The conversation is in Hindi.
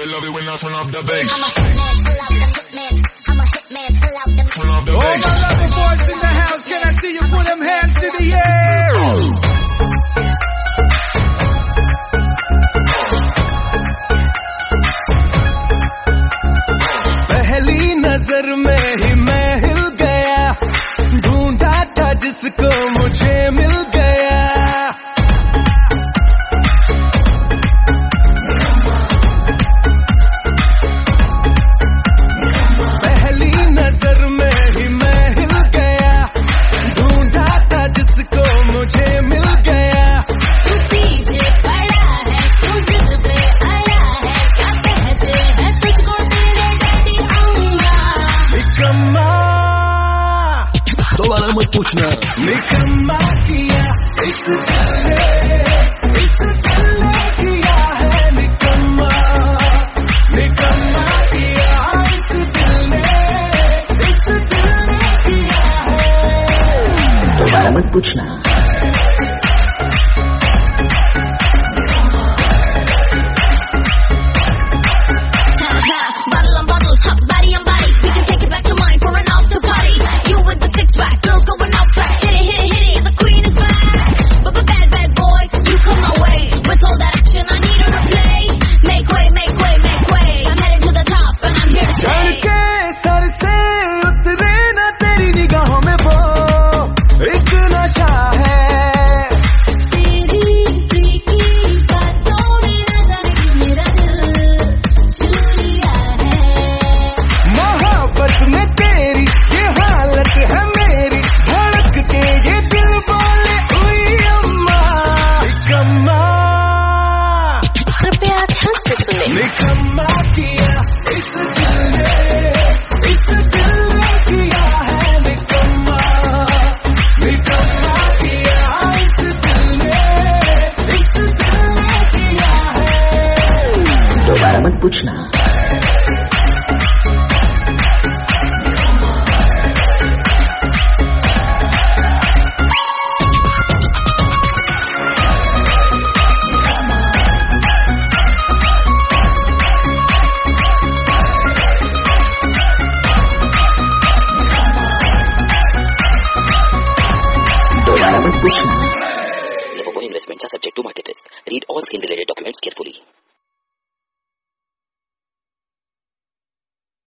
They love it when I turn up the bass. I'm a hitman, pull out the Turn up the All bass. my lover boys in the house, can I see you put them hands to the air? पहली नजर में ही मैं हिल गया, ढूंढा था जिसको मुझे मिल गया। पहली नजर में ही मैं हिल गया, ढूंढा था जिसको मुझे मिल गया। तू पीछे पड़ा है, तू जिद पे आया है, क्या कहते हैं तुझको तेरे डैडी आऊंगा। निकम्मा दोबारा मत पूछना। निकम्मा किया इस दिल ने किया है। निकम्मा निकम्मा किया इस दिल ने किया है। दोबारा मत पूछना। Bottle on bottle, body on body. We can take it back to mine for an after party. You with the six pack, girls going out back. Hit it, hit it, hit it, the queen is back. But bad, bad boy, you come my way. With all that action, I need her to play. Make way, make way, make way. I'm heading to the top and I'm here to चढ़ stay. के सर से उतरे ना तेरी निगाहों में वो एक नशा है। तेरी प्रीति बातों ने न जाने मेरा दिल छू लिया है। मोहब्बत में तेरी ये हालत है मेरी, धड़क के ये दिल बोले हुई अम्मा। निकम्मा कृपया ध्यान से सुने। निकम्मा किया इस दिल ने किया है। निकम्मा निकम्मा किया इस दिल ने किया है। दोबारा मत पूछना। दोबारा मत पूछना। Never investments are subject to market risk. Read all skill related